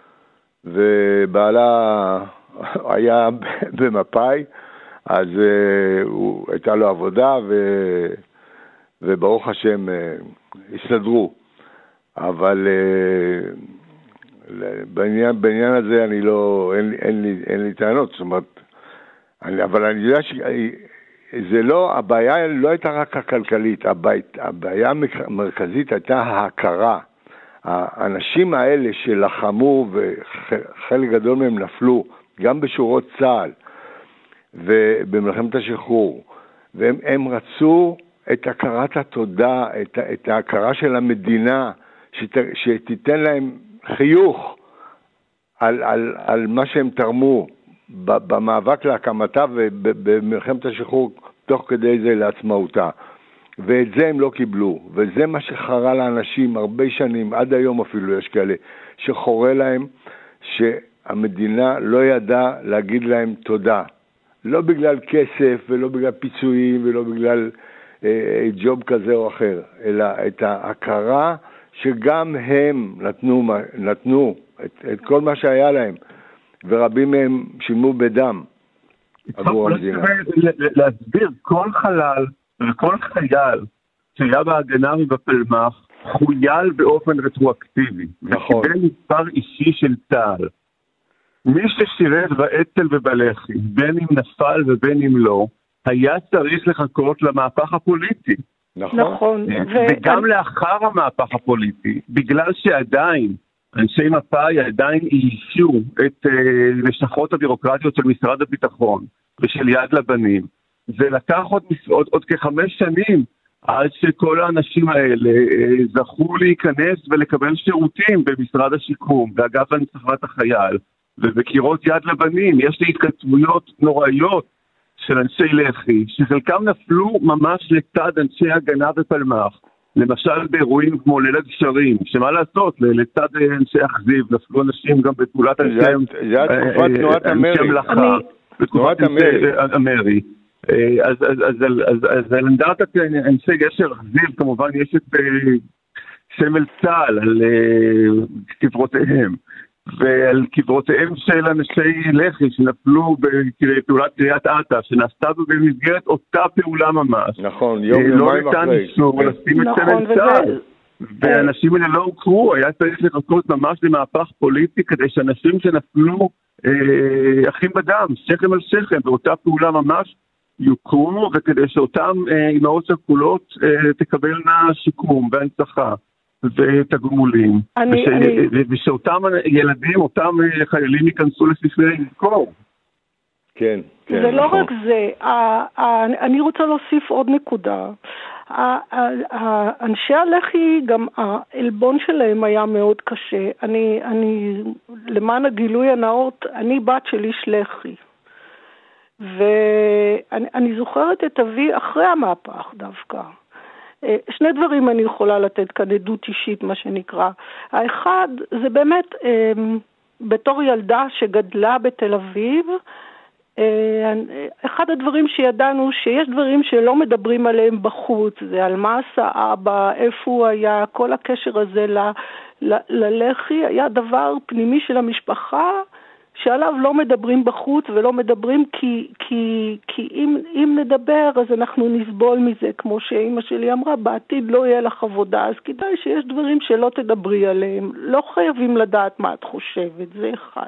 ובעלה היה במפאי, אז הייתה לו עבודה, וברוך השם הסתדרו. אבל בעניין הזה אני לא, אין לי טענות, זאת אומרת, אבל אני יודע שזה לא, הבעיה לא הייתה רק הכלכלית, הבעיה המרכזית הייתה ההכרה. האנשים האלה שלחמו וחלק גדול מהם נפלו, גם בשורות צה"ל ובמלחמת השחרור, והם רצו את הכרת התודה, את ההכרה של המדינה, שתיתן להם חיוך על מה שהם תרמו במאבק להקמתה ובמלחמת השחרור תוך כדי זה לעצמאותה. ואת זה הם לא קיבלו, וזה מה שחרה לאנשים הרבה שנים, עד היום אפילו יש כאלה, שחורה להם שהמדינה לא ידעה להגיד להם תודה. לא בגלל כסף ולא בגלל פיצויים ולא בגלל ג'וב כזה או אחר, אלא את ההכרה שגם הם נתנו את כל מה שהיה להם, ורבים מהם שילמו בדם עבור המדינה. להסביר, כל חלל וכל חייל שהיה בהגנה ובפלמ"ח חויל באופן רטרואקטיבי. נכון. וקיבל מספר אישי של צה"ל. מי ששירת באצ"ל ובלח"י, בין אם נפל ובין אם לא, היה צריך לחכות למהפך הפוליטי. נכון. וגם לאחר המהפך הפוליטי, בגלל שעדיין אנשי מפא"י עדיין איישו את לשכות הבירוקרטיות של משרד הביטחון ושל יד לבנים, זה לקח עוד כ5 שנים עד שכל האנשים האלה זכו להיכנס ולקבל שירותים במשרד השיקום, באגף הנצחת החייל ובקירות יד לבנים. יש לי התכתבויות נוראיות של אנשי לח"י שחלקם נפלו ממש לצד אנשי הגנה ופלמ"ח, למשל באירועים כמו ליל הגשרים, שמה לעשות, לצד אנשי אכזיב נפלו אנשים גם בפעולת אנשי המלאכה, בתקופת המרי. אז על אנדרטת אנשי גשר אכזיב כמובן יש את סמל צה"ל על קברותיהם, ועל קברותיהם של אנשי לח"י שנפלו בפעולת קריית אתא, שנעשתה במסגרת אותה פעולה ממש. נכון, לא ניתן אישור לשים את סמל צה"ל, ואנשים האלה לא הוכרו. היה צריך לחכות ממש למהפך פוליטי כדי שאנשים שנפלו אחים בדם, שכם על שכם, באותה פעולה ממש יוכרו, וכדי שאותם אמהות שכולות תקבלנה שיקום והנצחה ותגמולים, ושאותם ילדים, אותם חיילים ייכנסו לספרי לזכור. כן. זה לא רק זה, אני רוצה להוסיף עוד נקודה. אנשי הלח"י, גם העלבון שלהם היה מאוד קשה. למען הגילוי הנאות, אני בת של איש לח"י. ואני זוכרת את אבי אחרי המהפך דווקא. 2 דברים אני יכולה לתת כאן עדות אישית, מה שנקרא. האחד, זה באמת, בתור ילדה שגדלה בתל אביב, אחד הדברים שידענו שיש דברים שלא מדברים עליהם בחוץ, זה על מה עשה אבא, איפה הוא היה, כל הקשר הזה ללח"י היה דבר פנימי של המשפחה, שעליו לא מדברים בחוץ ולא מדברים כי אם נדבר אז אנחנו נסבול מזה, כמו שאמא שלי אמרה, בעתיד לא יהיה לך עבודה, אז כדאי שיש דברים שלא תדברי עליהם, לא חייבים לדעת מה את חושבת, זה אחד.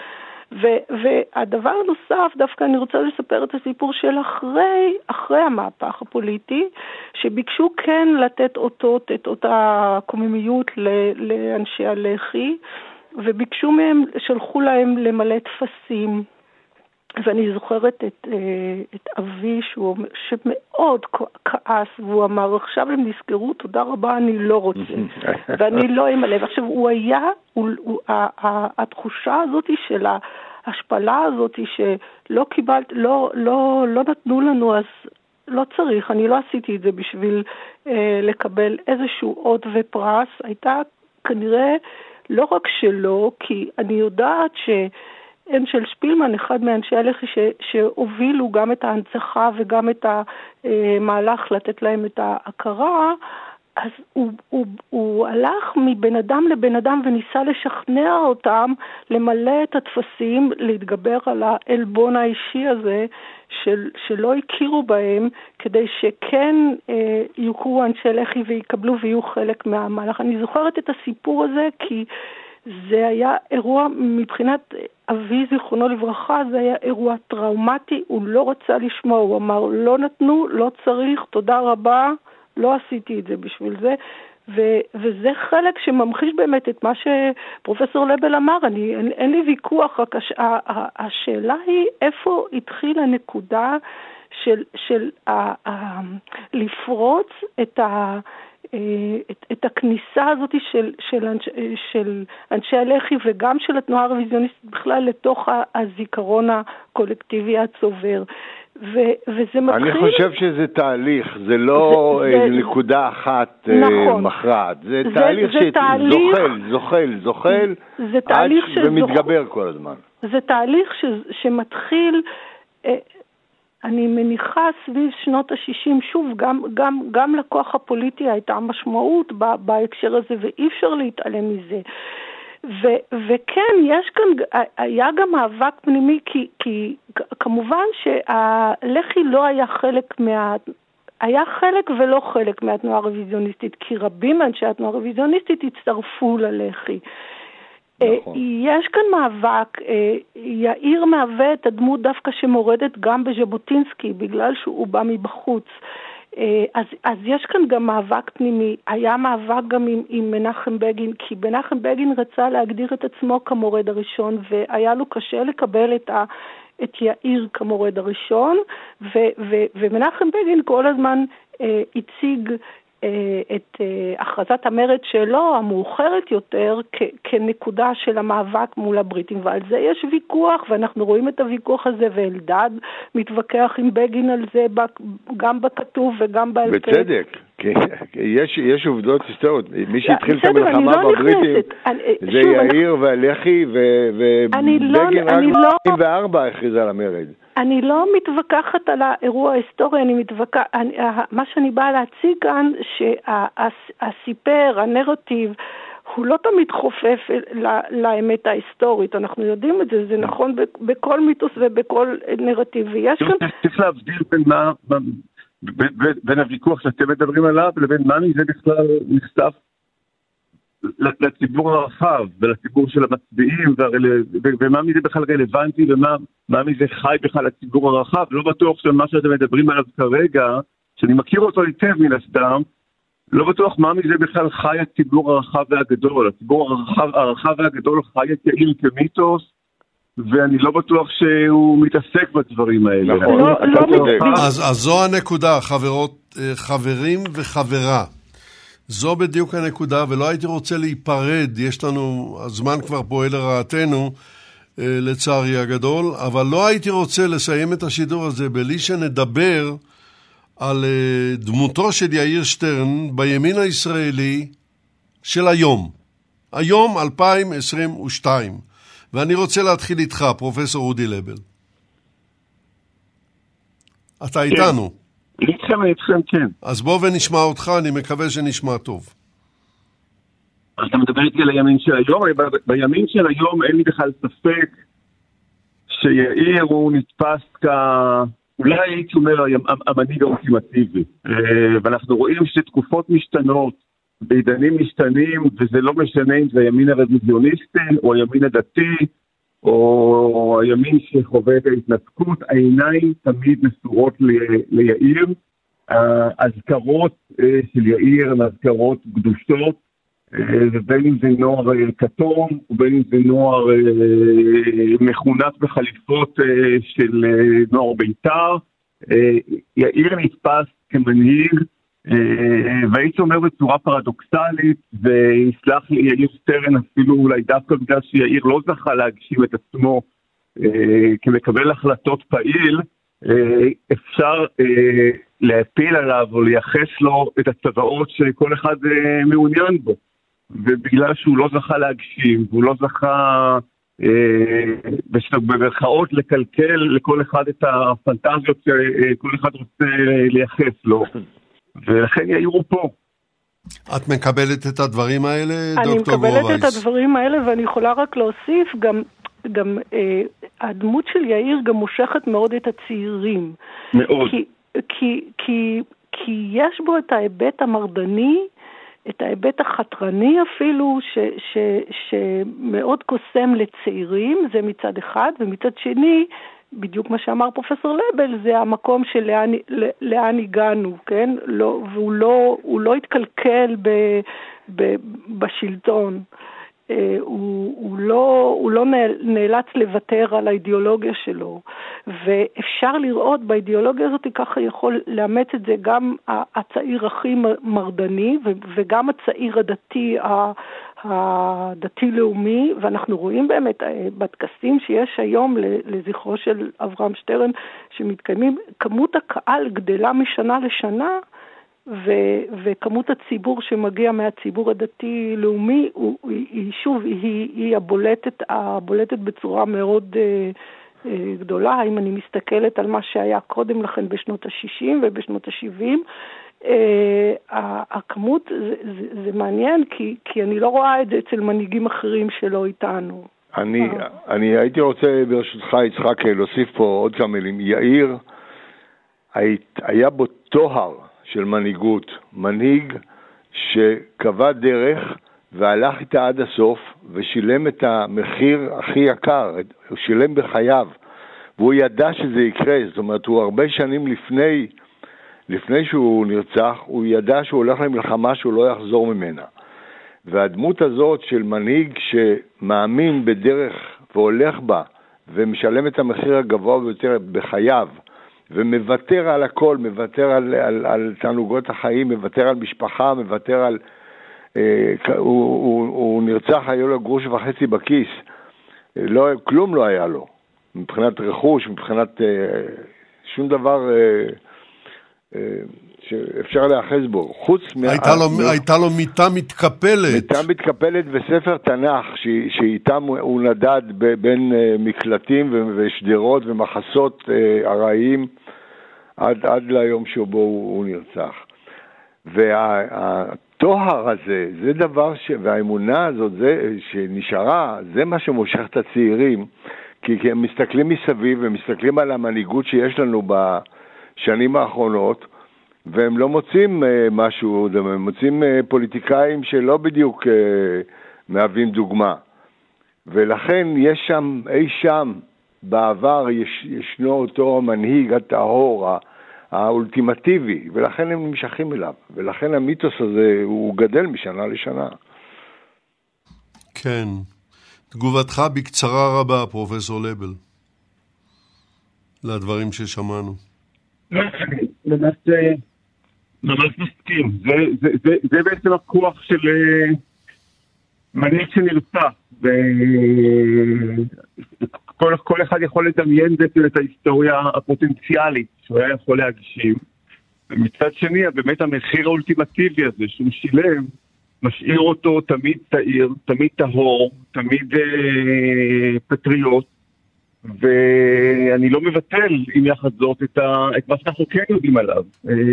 והדבר הנוסף, דווקא אני רוצה לספר את הסיפור של אחרי המהפך הפוליטי, שביקשו כן לתת אותות, את אותה קוממיות לאנשי הלח"י, וביקשו מהם, שלחו להם למלא תפסים, ואני זוכרת את אבי שמאוד כעס, והוא אמר, עכשיו הם נזכרו, תודה רבה, אני לא רוצה, ואני לא אמלא. עכשיו, הוא היה, התחושה הזאת של ההשפלה הזאת שלא קיבלת, לא נתנו לנו, אז לא צריך, אני לא עשיתי את זה בשביל לקבל איזשהו אות ופרס, הייתה כנראה לא רק שלא, כי אני יודעת של שפילמן, אחד מאנשי הלח"י שהובילו גם את ההנצחה וגם את המהלך לתת להם את ההכרה, אז הוא הלך מבן אדם לבן אדם וניסה לשכנע אותם למלא את התפסים, להתגבר על העלבון האישי הזה שלא הכירו בהם, כדי שכן יוכרו אנשי לח"י ויקבלו ויהיו חלק מהמהלך. אני זוכרת את הסיפור הזה כי זה היה אירוע, מבחינת אבי זיכרונו לברכה, זה היה אירוע טראומטי, הוא לא רצה לשמוע, הוא אמר לא נתנו, לא צריך, תודה רבה, לא עשיתי את זה בשביל זה, וזה חלק שממחיש באמת את מה שפרופסור לבל אמר, אין לי ויכוח, רק השאלה היא איפה התחילה הנקודה של לפרוץ את הכניסה הזאת של אנשי הלח"י וגם של התנועה הרוויזיוניסטית בכלל לתוך הזיכרון הקולקטיבי הצובר. וזה מתחיל... אני חושב שזה תהליך, זה לא נקודה אחת מכרעת, זה תהליך שזוחל ומתגבר כל הזמן. זה תהליך שמתחיל... אני מניחה סביב שנות ה-60, שוב, גם לכוח הפוליטי הייתה משמעות בהקשר הזה, ואי אפשר להתעלם מזה. וכן, היה גם מאבק פנימי, כי כמובן שהלח"י לא היה חלק היה חלק ולא חלק מהתנועה הרוויזיוניסטית, כי רבים מאנשי התנועה הרוויזיוניסטית הצטרפו ללח"י. יש כאן מאבק, יאיר מהווה את הדמות דווקא שמורדת גם בז'בוטינסקי, בגלל שהוא בא מבחוץ. אז יש כאן גם מאבק פנימי, היה מאבק גם עם מנחם בגין, כי מנחם בגין רצה להגדיר את עצמו כמורד הראשון, והיה לו קשה לקבל את יאיר כמורד הראשון, ומנחם בגין כל הזמן הציג את הכרזת המרד שלו, המאוחרת יותר, כנקודה של המאבק מול הבריטים, ועל זה יש ויכוח, ואנחנו רואים את הוויכוח הזה, ואלדד מתווכח עם בגין על זה, גם בכתוב וגם בעל פה. בצדק, יש עובדות היסטוריות, מי שהתחיל את המלחמה בבריטים, זה יאיר והלח"י, ובגין רק ב-1944 הכריז על המרד. אני לא מתווכחת על האירוע ההיסטורי, מה שאני באה להציג כאן, שהסיפר, הנרטיב, הוא לא תמיד חופף לאמת ההיסטורית, אנחנו יודעים את זה, זה נכון בכל מיתוס ובכל נרטיב, ויש כאן... צריך להבדיל בין הוויכוח שאתם מדברים עליו, לבין מה מזה בכלל נחשף לציבור הרחב ולציבור של המצביעים, ומה מזה בכלל רלוונטי ומה מזה חי בכלל לציבור הרחב. לא בטוח שמה שאתם מדברים עליו כרגע, שאני מכיר אותו היטב מן הסתם, לא בטוח מה מזה בכלל חי הציבור הרחב והגדול. הציבור הרחב והגדול חי את יאיר כמיתוס, ואני לא בטוח שהוא מתעסק בדברים האלה. אז זו הנקודה, חברים וחברה. זו בדיוק הנקודה, ולא הייתי רוצה להיפרד, יש לנו, הזמן כבר פועל לרעתנו, לצערי הגדול, אבל לא הייתי רוצה לסיים את השידור הזה בלי שנדבר על דמותו של יאיר שטרן בימין הישראלי של היום 2022. ואני רוצה להתחיל איתך, פרופסור אודי לבל. אתה איתנו. איתכם, כן. אז בוא ונשמע אותך, אני מקווה שנשמע טוב. אז אתה מדבר איתי על הימין של היום, בימין של היום אין לי בכלל ספק שיאיר הוא נתפס אולי הייתי אומר המנהיג האולטימטיבי. ואנחנו רואים שתקופות משתנות, בעידנים משתנים, וזה לא משנה אם זה הימין הרוויזיוניסטי או הימין הדתי, או הימין שחווה את ההתנתקות, העיניים תמיד מסורות ליאיר. הזכרות של יאיר הן הזכרות קדושות, ובין אם זה נוער כתום, ובין אם זה נוער מכונת בחליפות של נוער בית"ר. יאיר נתפס כמנהיג, והייתי אומר בצורה פרדוקסלית, ויסלח לי יאיר שטרן אפילו אולי דווקא בגלל שיאיר לא זכה להגשים את עצמו כמקבל החלטות פעיל, אפשר להפיל עליו או לייחס לו את הצבאות שכל אחד מעוניין בו. ובגלל שהוא לא זכה להגשים, והוא לא זכה במרכאות לקלקל לכל אחד את הפנטזיות שכל אחד רוצה לייחס לו. ולכן יאירו פה. את מקבלת את הדברים האלה, אני דוקטור גורווייס? מקבלת את הדברים האלה, ואני יכולה רק להוסיף, גם הדמות של יאיר גם מושכת מאוד את הצעירים. מאוד. כי יש בו את ההיבט המרדני, את ההיבט החתרני אפילו, שמאוד קוסם לצעירים, זה מצד אחד, ומצד שני, בדיוק מה שאמר פרופסור לבל, זה המקום של לאן הגענו, כן? והוא לא התקלקל בשלטון. הוא לא נאלץ לוותר על האידיאולוגיה שלו, ואפשר לראות באידיאולוגיה הזאת, ככה יכול לאמץ את זה גם הצעיר הכי מרדני, וגם הצעיר הדתי-לאומי, ואנחנו רואים באמת בטקסים שיש היום לזכרו של אברהם שטרן, שמתקיימים, כמות הקהל גדלה משנה לשנה, וכמות הציבור שמגיע מהציבור הדתי-לאומי, היא הבולטת בצורה מאוד גדולה. אם אני מסתכלת על מה שהיה קודם לכן בשנות ה-60 ובשנות ה-70, הכמות, זה מעניין, כי אני לא רואה את זה אצל מנהיגים אחרים שלא איתנו. אני הייתי רוצה ברשותך, יצחק, להוסיף פה עוד כמה מילים. יאיר, היה בו תואר של מנהיגות, מנהיג שקבע דרך והלך איתה עד הסוף ושילם את המחיר הכי יקר, הוא שילם בחייו, והוא ידע שזה יקרה. זאת אומרת, הוא הרבה שנים לפני שהוא נרצח, הוא ידע שהוא הולך למלחמה שהוא לא יחזור ממנה. והדמות הזאת של מנהיג שמאמין בדרך והולך בה ומשלם את המחיר הגבוה ביותר בחייו, ומוותר על הכל, מוותר על תענוגות החיים, מוותר על משפחה, מוותר על... הוא נרצח, היה לו גרוש וחצי בכיס. כלום לא היה לו. מבחינת רכוש, מבחינת שום דבר שאפשר להאחז בו. חוץ הייתה לו מיטה מתקפלת. מיטה מתקפלת וספר תנ"ך, שאיתם הוא נדד בין מקלטים ושדרות ומחסות ארעיים, עד ליום שבו הוא נרצח. והתואר הזה, זה דבר והאמונה הזאת, שנשארה, זה מה שמושך את הצעירים, כי הם מסתכלים מסביב ומסתכלים על המנהיגות שיש לנו בשנים האחרונות, והם לא מוצאים משהו, הם מוצאים פוליטיקאים שלא בדיוק מהווים דוגמה. ולכן יש שם, אי שם, בעבר ישנו אותו מנהיג הטהור, האולטימטיבי, ולכן הם נמשכים אליו. ולכן המיתוס הזה הוא גדל משנה לשנה. כן. תגובתך בקצרה רבה, פרופסור לבל, לדברים ששמענו. ממש מסכים. זה בעצם הכוח של מנהיג שנרצח. כל אחד יכול לדמיין בעצם את ההיסטוריה הפוטנציאלית שהוא היה יכול להגשים. ומצד שני, באמת המחיר האולטימטיבי הזה שהוא שילם, משאיר אותו תמיד צעיר, תמיד טהור, תמיד פטריוט, ואני לא מבטל עם יחד זאת את מה שאנחנו כן יודעים עליו.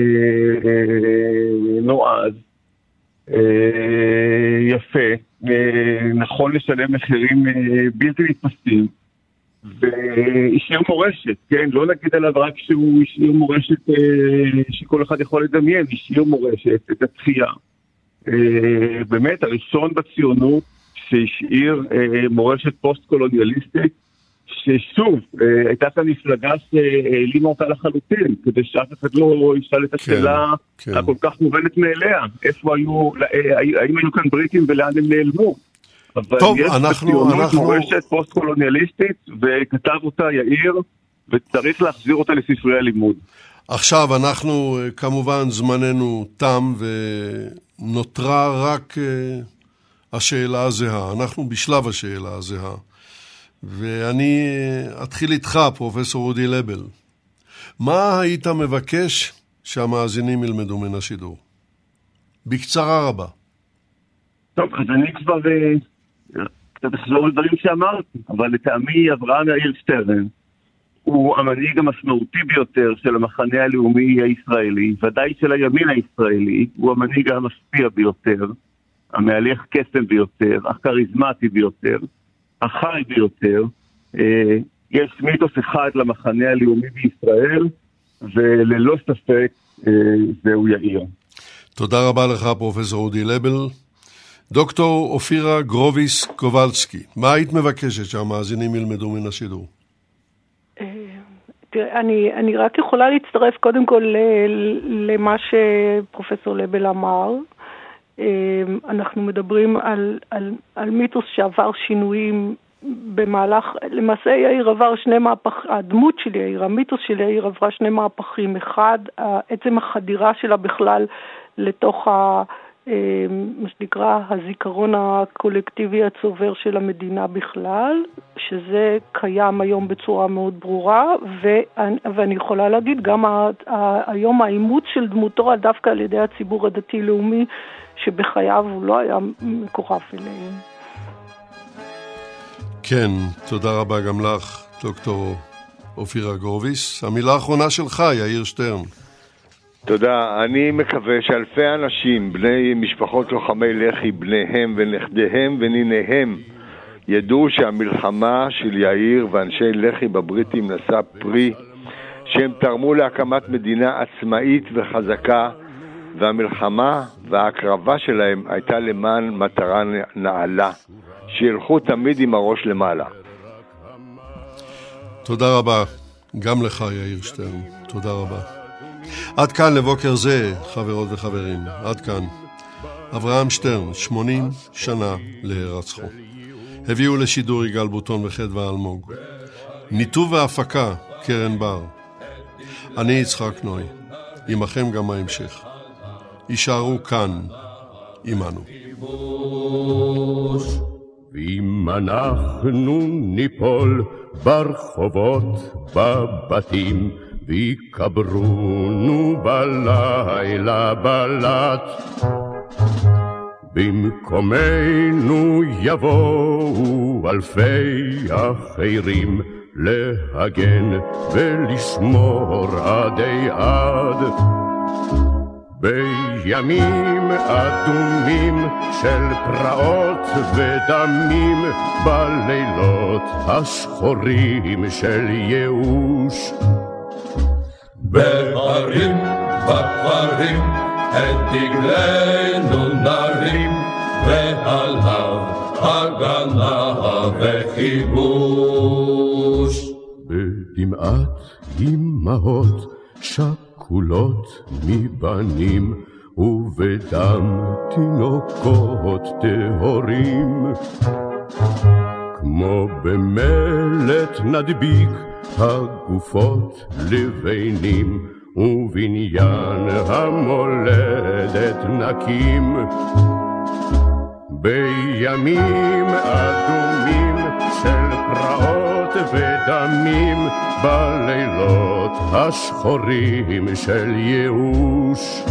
נועז, יפה, נכון לשלם מחירים בלתי נתפסים, והשאיר מורשת, כן? לא נגיד עליו רק שהוא השאיר מורשת שכל אחד יכול לדמיין, השאיר מורשת, את התחייה. באמת, הראשון בציונות שהשאיר מורשת פוסט-קולוניאליסטית, ששוב, הייתה כאן מפלגה שהעלימה אותה לחלוטין, כדי שאף אחד לא ישאל את השאלה הכל כך מובנת מאליה. איפה האם היו כאן בריטים ולאן הם נעלמו? אבל יש בציונות מורשת פוסט-קולוניאליסטית, וכתב אותה יאיר, וצריך להחזיר אותה לספרי הלימוד. עכשיו אנחנו, כמובן, זמננו תם, ונותרה רק השאלה הזהה. אנחנו בשלב השאלה הזהה. ואני אתחיל איתך, פרופסור אודי לבל. מה היית מבקש שהמאזינים ילמדו מן השידור? בקצרה רבה. טוב, אז אני כבר קצת אחזור על דברים שאמרתי, אבל לטעמי אברהם יאיר שטרן הוא המנהיג המשמעותי ביותר של המחנה הלאומי הישראלי, ודאי של הימין הישראלי, הוא המנהיג המשפיע ביותר, המהלך קסם ביותר, הכריזמטי ביותר, החי ביותר. יש מיתוס אחד למחנה הלאומי בישראל, וללא ספק זהו יאיר. תודה רבה לך, פרופסור אודי לבל. דוקטור אופירה גרוביס קובלסקי, מה היית מבקשת שהמאזינים ילמדו מן השידור? תראה, אני רק יכולה להצטרף קודם כל למה שפרופסור לבל אמר. אנחנו מדברים על מיתוס שעבר שינויים במהלך, למעשה יאיר עבר הדמות של יאיר, המיתוס של יאיר עברה שני מהפכים. אחד, עצם החדירה שלה בכלל לתוך מה שנקרא הזיכרון הקולקטיבי הצובר של המדינה בכלל, שזה קיים היום בצורה מאוד ברורה, ואני יכולה להגיד גם היום האימוץ של דמותו דווקא על ידי הציבור הדתי-לאומי, שבחייו הוא לא היה מקורב אליהם. כן, תודה רבה גם לך, דוקטור אופירה גרוביס. המילה האחרונה שלך, יאיר שטרן. תודה. אני מקווה שאלפי אנשים, בני משפחות לוחמי לח"י, בניהם ונכדיהם וניניהם, ידעו שהמלחמה של יאיר ואנשי לח"י בבריטים נשא פרי, שהם תרמו להקמת מדינה עצמאית וחזקה, והמלחמה וההקרבה שלהם הייתה למען מטרה נעלה, שילכו תמיד עם הראש למעלה. תודה רבה, גם לך יאיר שטרן, תודה רבה. עד כאן לבוקר זה, חברות וחברים, עד כאן. אברהם שטרן, 80 שנה להירצחו. הביאו לשידור יגאל בוטון וחדווה אלמוג. ניתוב והפקה, קרן בר. אני יצחק נוי, עמכם גם ההמשך. יישארו כאן, עמנו. ואם אנחנו ניפול ברחובות, בבתים, ויקברונו בלילה בלט, במקומנו יבואו אלפי אחרים להגן ולשמור עדי עד. בימים אדומים של פרעות ודמים, בלילות השחורים של ייאוש, בהרים, בכפרים, את דגלנו נרים, ועליו הגנה וכיבוש. בדמעת אמהות שכולות מבנים, ובדם תינוקות טהורים, כמו במלט נדביק הגופות לבנים, ובניין המולדת נקים. בימים אדומים של פרעות ודמים, בלילות השחורים של ייאוש,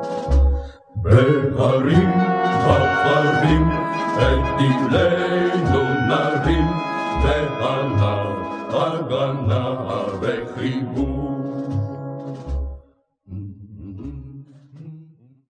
בהרים, בכפרים, את דגלנו נרים, ועליו הגנה וחיבוש.